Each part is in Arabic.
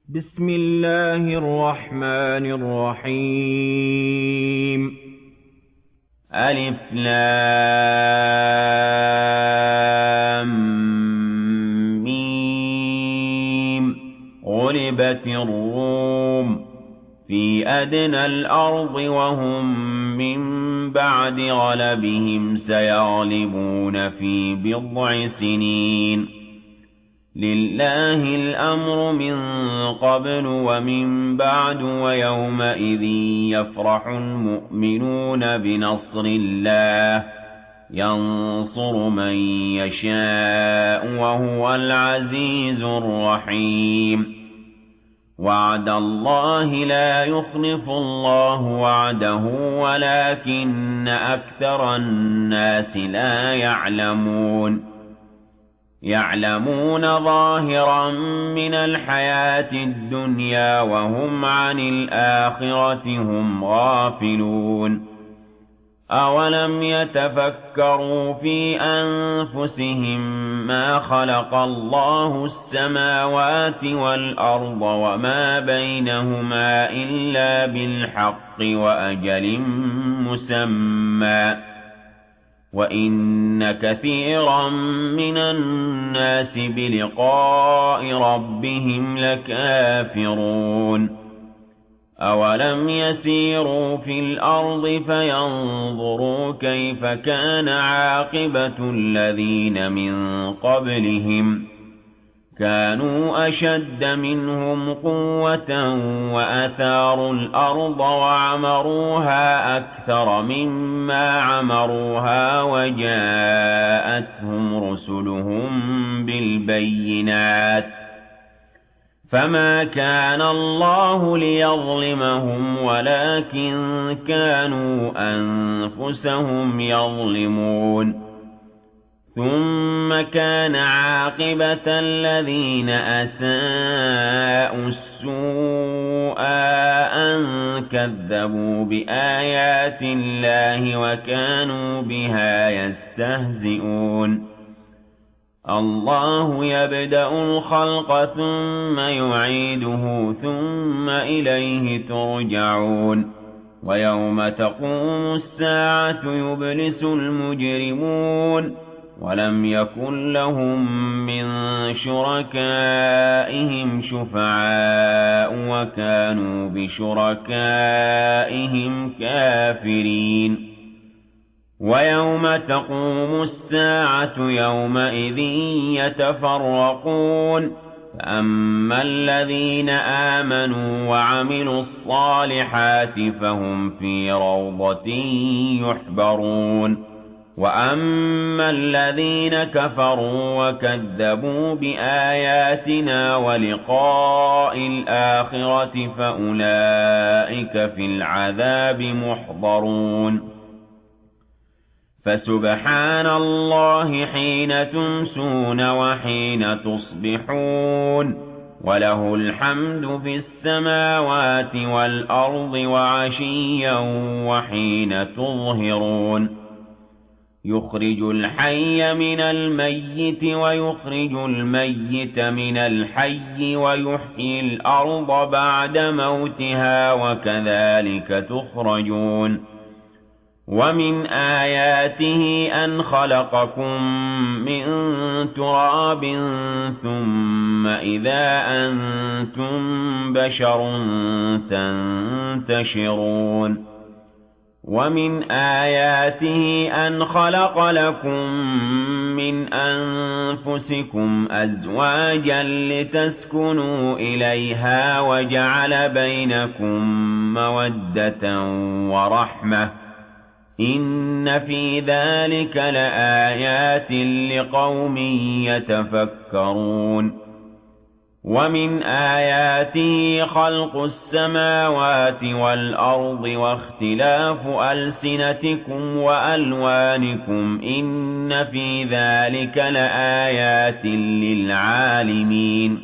بسم الله الرحمن الرحيم. ألف لام ميم. غلبت الروم في أدنى الأرض وهم من بعد غلبهم سيغلبون في بضع سنين. لله الأمر من قبل ومن بعد ويومئذ يفرح المؤمنون بنصر الله ينصر من يشاء وهو العزيز الرحيم. وعد الله لا يخلف الله وعده ولكن أكثر الناس لا يعلمون ظاهرا من الحياة الدنيا وهم عن الآخرة هم غافلون. أولم يتفكروا في أنفسهم ما خلق الله السماوات والأرض وما بينهما إلا بالحق وأجل مسمى وَإِنَّ كَثِيرًا مِنَ النَّاسِ بِلِقَاءِ رَبِّهِمْ لَكَافِرُونَ. أَوَلَمْ يَسِيرُوا فِي الْأَرْضِ فَيَنظُرُوا كَيْفَ كَانَ عَاقِبَةُ الَّذِينَ مِن قَبْلِهِمْ كانوا أشد منهم قوة وأثاروا الأرض وعمروها أكثر مما عمروها وجاءتهم رسلهم بالبينات فما كان الله ليظلمهم ولكن كانوا أنفسهم يظلمون. ثم كان عاقبة الذين أساءوا السوء أن كذبوا بآيات الله وكانوا بها يستهزئون. الله يبدأ الخلق ثم يعيده ثم إليه ترجعون. ويوم تقوم الساعة يبلس المجرمون ولم يكن لهم من شركائهم شفعاء وكانوا بشركائهم كافرين. ويوم تقوم الساعة يومئذ يتفرقون فأما الذين آمنوا وعملوا الصالحات فهم في روضة يحبرون. وَأَمَّا الَّذِينَ كَفَرُوا وَكَذَّبُوا بِآيَاتِنَا وَلِقَاءِ الْآخِرَةِ فَأُولَئِكَ فِي الْعَذَابِ مُحْضَرُونَ. فَسُبْحَانَ اللَّهِ حِينَ تُمْسُونَ وَحِينَ تُصْبِحُونَ وَلَهُ الْحَمْدُ فِي السَّمَاوَاتِ وَالْأَرْضِ وَعَشِيًّا وَحِينَ تُظْهِرُونَ. يُخْرِجُ الْحَيَّ مِنَ الْمَيِّتِ وَيُخْرِجُ الْمَيِّتَ مِنَ الْحَيِّ وَيُحْيِي الْأَرْضَ بَعْدَ مَوْتِهَا وَكَذَلِكَ تُخْرَجُونَ. وَمِنْ آيَاتِهِ أَنْ خَلَقَكُم مِّن تُرَابٍ ثُمَّ إِذَا أَنتُم بَشَرٌ تَنتَشِرُونَ. وَمِنْ آيَاتِهِ أَنْ خَلَقَ لَكُم مِّنْ أَنفُسِكُمْ أَزْوَاجًا لِّتَسْكُنُوا إِلَيْهَا وَجَعَلَ بَيْنَكُم مَّوَدَّةً وَرَحْمَةً ۚ إِنَّ فِي ذَلِكَ لَآيَاتٍ لِّقَوْمٍ يَتَفَكَّرُونَ. وَمِنْ آيَاتِهِ خَلْقُ السَّمَاوَاتِ وَالْأَرْضِ وَاخْتِلَافُ أَلْسِنَتِكُمْ وَأَلْوَانِكُمْ ۚ إِنَّ فِي ذَلِكَ لَآيَاتٍ لِّلْعَالِمِينَ.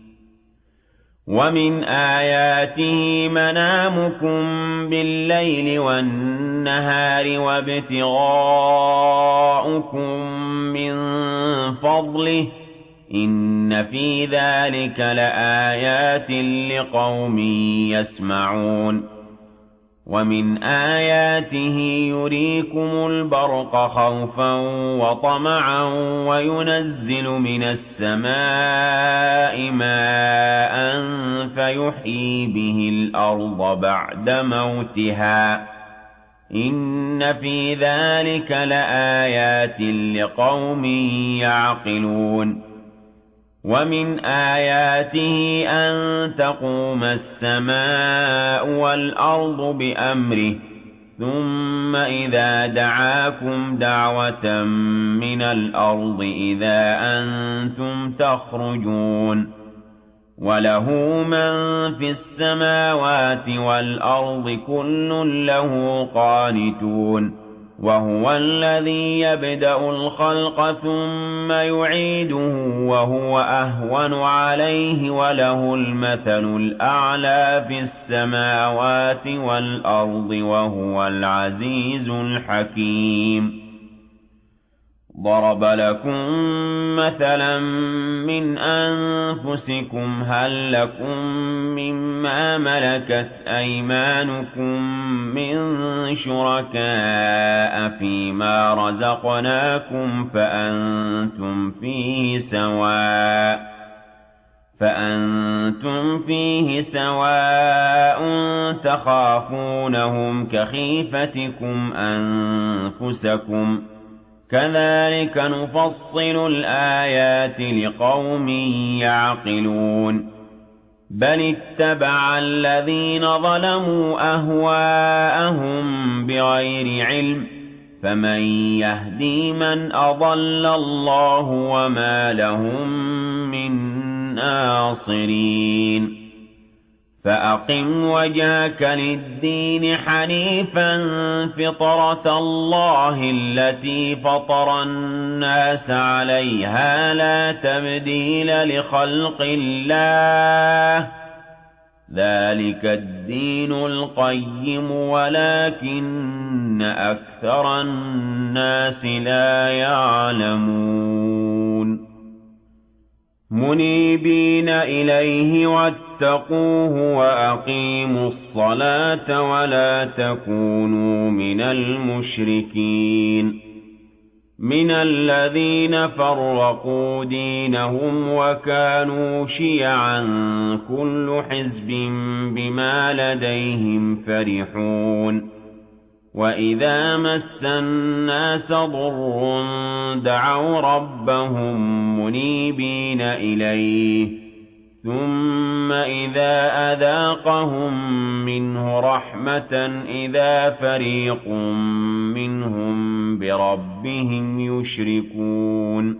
وَمِنْ آيَاتِهِ مَنَامُكُم بِاللَّيْلِ وَالنَّهَارِ وَابْتِغَاؤُكُم مِّن فَضْلِهِ إِنَّ فِي ذَلِكَ لَآيَاتٍ لِقَوْمٍ يَسْمَعُونَ وَمِنْ آيَاتِهِ يُرِيكُمُ الْبَرْقَ خَوْفًا وَطَمَعًا وَيُنَزِّلُ مِنَ السَّمَاءِ مَاءً فَيُحْيِي بِهِ الْأَرْضَ بَعْدَ مَوْتِهَا إِنَّ فِي ذَلِكَ لَآيَاتٍ لِقَوْمٍ يَعْقِلُونَ وَمِنْ آيَاتِهِ أَن تَقُومَ السَّمَاءُ وَالْأَرْضُ بِأَمْرِهِ ثُمَّ إِذَا دَعَاكُمْ دَعْوَةً مِنَ الْأَرْضِ إِذَا أَنتُمْ تَخْرُجُونَ وَلَهُ مَن فِي السَّمَاوَاتِ وَالْأَرْضِ كُلٌّ لَّهُ قَانِتُونَ وَهُوَ الَّذِي يَبْدَأُ الْخَلْقَ ثُمَّ يُعِيدُهُ وَهُوَ أَهْوَنُ عَلَيْهِ وَلَهُ الْمَثَلُ الْأَعْلَى فِي السَّمَاوَاتِ وَالْأَرْضِ وَهُوَ الْعَزِيزُ الْحَكِيمُ ضَرَبَ لَكُم مَّثَلًا مِّنْ أَنفُسِكُمْ هَل لَّكُم مِّمَّا مَلَكَتْ أَيْمَانُكُم مِّن شُرَكَاءَ فِيمَا رَزَقْنَاكُمْ فَأَنتُمْ فِيهِ سَوَاءٌ تَخَافُونَهُمْ كَخِيفَتِكُمْ أَنفُسَكُمْ كَذَلِكَ نُفَصِّلُ الْآيَاتِ لِقَوْمٍ يَعْقِلُونَ بَلِ اتَّبَعَ الَّذِينَ ظَلَمُوا أَهْوَاءَهُم بِغَيْرِ عِلْمٍ فَمَن يَهْدِي مَنْ أَضَلَّ اللَّهُ وَمَا لَهُم مِّن نَّاصِرِينَ فَأَقِمْ وَجْهَكَ لِلدِّينِ حَنِيفًا فِطْرَتَ اللَّهِ الَّتِي فَطَرَ النَّاسَ عَلَيْهَا لَا تَبْدِيلَ لِخَلْقِ اللَّهِ ۚ ذَلِكَ الدِّينُ الْقَيِّمُ وَلَٰكِنَّ أَكْثَرَ النَّاسِ لَا يَعْلَمُونَ مُنِيبِينَ إِلَيْهِ وَاتَّقُوهُ وَأَقِيمُوا الصَّلَاةَ وَلَا تَكُونُوا مِنَ الْمُشْرِكِينَ مِنَ الَّذِينَ فَرَّقُوا دِينَهُمْ وَكَانُوا شِيَعًا كُلُّ حِزْبٍ بِمَا لَدَيْهِمْ فَرِحُونَ وَإِذَا مَسَّ النَّاسَ ضُرٌّ دَعَوْا رَبَّهُم مُّنِيبِينَ إِلَيْهِ ثُمَّ إِذَا أَذَاقَهُم مِّنْهُ رَحْمَةً إِذَا فَرِيقٌ مِّنْهُم بِرَبِّهِمْ يُشْرِكُونَ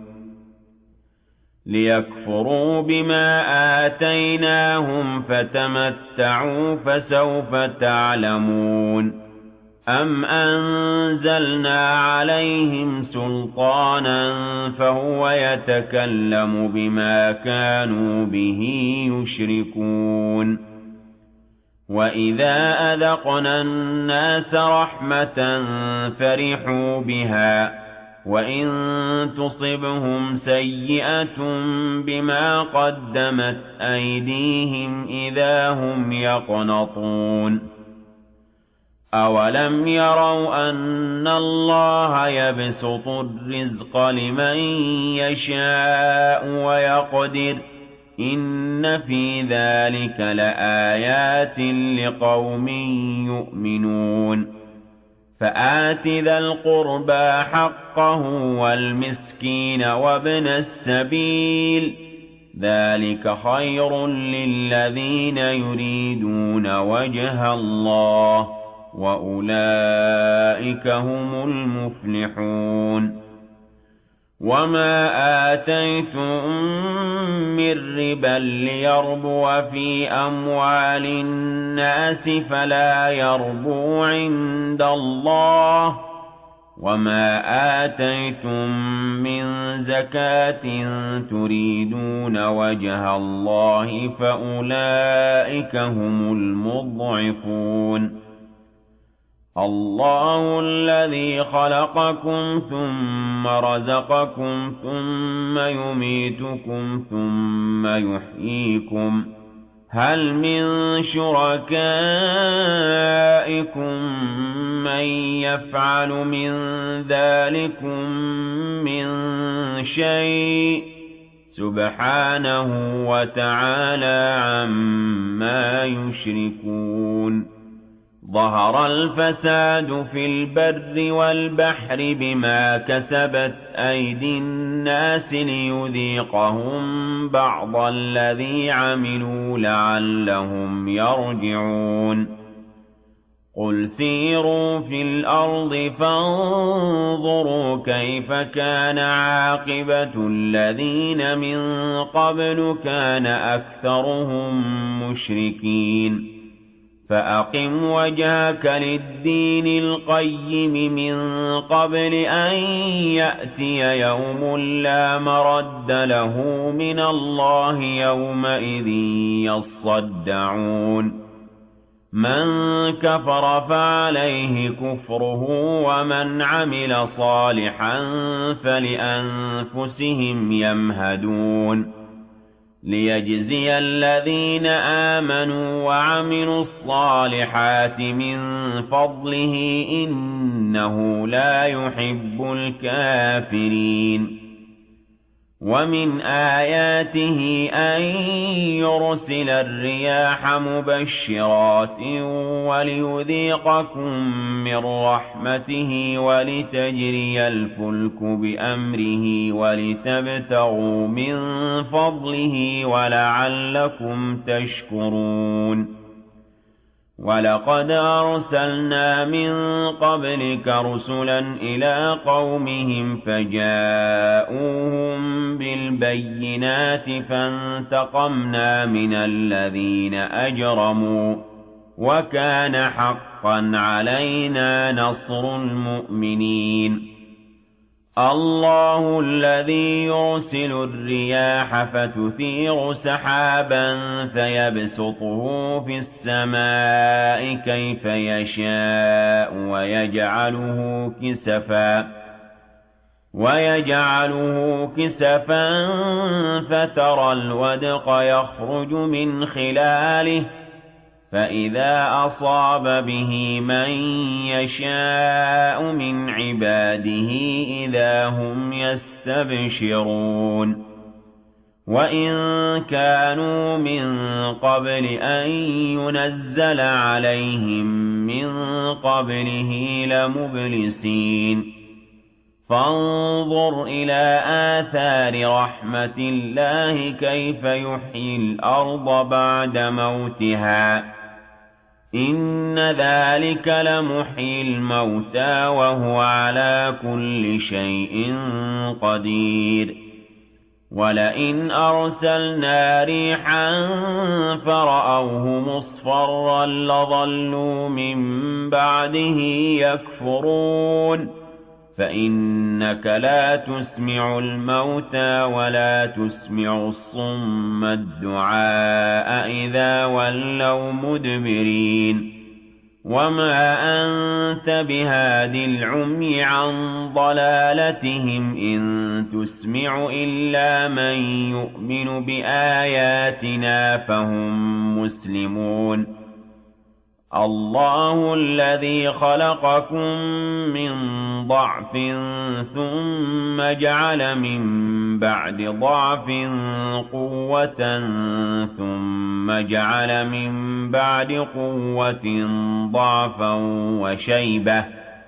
لِيَكْفُرُوا بِمَا آتَيْنَاهُمْ فَتَمَتَّعُوا فَسَوْفَ تَعْلَمُونَ أَمْ أَنزَلْنَا عَلَيْهِمْ سُلْطَانًا فَهُوَ يَتَكَلَّمُ بِمَا كَانُوا بِهِ يُشْرِكُونَ وَإِذَا أَذَقْنَا النَّاسَ رَحْمَةً فَرِحُوا بِهَا وَإِن تُصِبْهُمْ سَيِّئَةٌ بِمَا قَدَّمَتْ أَيْدِيهِمْ إِذَا هُمْ يَقْنَطُونَ أَوَلَمْ يَرَوْا أَنَّ اللَّهَ يَبْسُطُ الرِّزْقَ لِمَن يَشَاءُ وَيَقْدِرُ إِنَّ فِي ذَلِكَ لَآيَاتٍ لِقَوْمٍ يُؤْمِنُونَ فَآتِ ذَا الْقُرْبَىٰ حَقَّهُ وَالْمِسْكِينَ وَابْنَ السَّبِيلِ ذَلِكَ خَيْرٌ لِّلَّذِينَ يُرِيدُونَ وَجْهَ اللَّهِ وَأُولَٰئِكَ هُمُ الْمُفْلِحُونَ وَمَا آتَيْتُم مِّن رِّبًا لِّيَرْبُوَ فِي أَمْوَالِ النَّاسِ فَلَا يَرْبُو عِندَ اللَّهِ وَمَا آتَيْتُم مِّن زَكَاةٍ تُرِيدُونَ وَجْهَ اللَّهِ فَأُولَٰئِكَ هُمُ الْمُضْعِفُونَ الله الذي خلقكم ثم رزقكم ثم يميتكم ثم يحييكم هل من شركائكم من يفعل من ذلكم من شيء سبحانه وتعالى عما يشركون ظهر الفساد في البر والبحر بما كسبت أيدي الناس ليذيقهم بعض الذي عملوا لعلهم يرجعون قل سيروا في الأرض فانظروا كيف كان عاقبة الذين من قبل كان أكثرهم مشركين فأقم وجهك للدين القيم من قبل أن يأتي يوم لا مرد له من الله يومئذ يصدعون من كفر فعليه كفره ومن عمل صالحا فلأنفسهم يمهدون ليجزي الذين آمنوا وعملوا الصالحات من فضله إنه لا يحب الكافرين ومن آياته أن يرسل الرياح مبشرات وليذيقكم من رحمته ولتجري الفلك بأمره ولتبتغوا من فضله ولعلكم تشكرون ولقد أرسلنا من قبلك رسلا إلى قومهم فجاءوهم بالبينات فانتقمنا من الذين أجرموا وكان حقا علينا نصر المؤمنين الله الذي يرسل الرياح فتثير سحابا فيبسطه في السماء كيف يشاء ويجعله كسفا فترى الودق يخرج من خلاله فإذا أصاب به من يشاء من عباده إذا هم يستبشرون وإن كانوا من قبل أن ينزل عليهم من قبله لمبلسين فانظر إلى آثار رحمة الله كيف يحيي الأرض بعد موتها إن ذلك لمحيي الموتى وهو على كل شيء قدير ولئن أرسلنا ريحا فرأوه مصفرا لظلوا من بعده يكفرون فإنك لا تسمع الموتى ولا تسمع الصم الدعاء إذا ولوا مدبرين وما أنت بهاد العمي عن ضلالتهم إن تسمع إلا من يؤمن بآياتنا فهم مسلمون الله الذي خلقكم من ضعف ثم جعل من بعد ضعف قوة ثم جعل من بعد قوة ضعفا وشيبة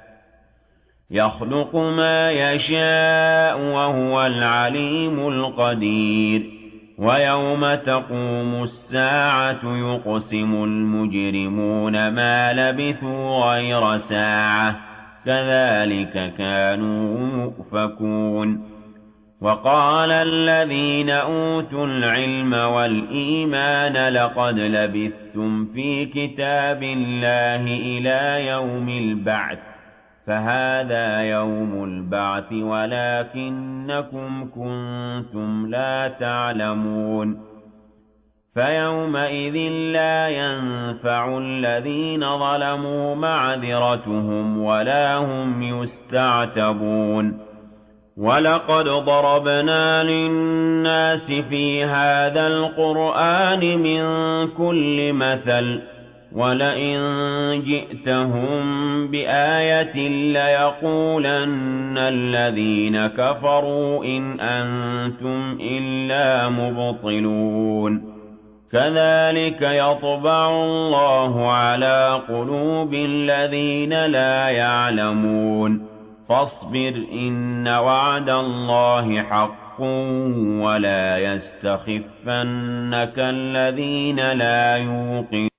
يخلق ما يشاء وهو العليم القدير ويوم تقوم الساعة يقسم المجرمون ما لبثوا غير ساعة كذلك كانوا يؤفكون وقال الذين أوتوا العلم والإيمان لقد لبثتم في كتاب الله إلى يوم البعث فهذا يوم البعث ولكنكم كنتم لا تعلمون فيومئذ لا ينفع الذين ظلموا معذرتهم ولا هم يستعتبون ولقد ضربنا للناس في هذا القرآن من كل مثل ولئن جئتهم بآية ليقولن الذين كفروا إن أنتم إلا مبطلون كذلك يطبع الله على قلوب الذين لا يعلمون فاصبر إن وعد الله حق ولا يستخفنك الذين لا يوقنون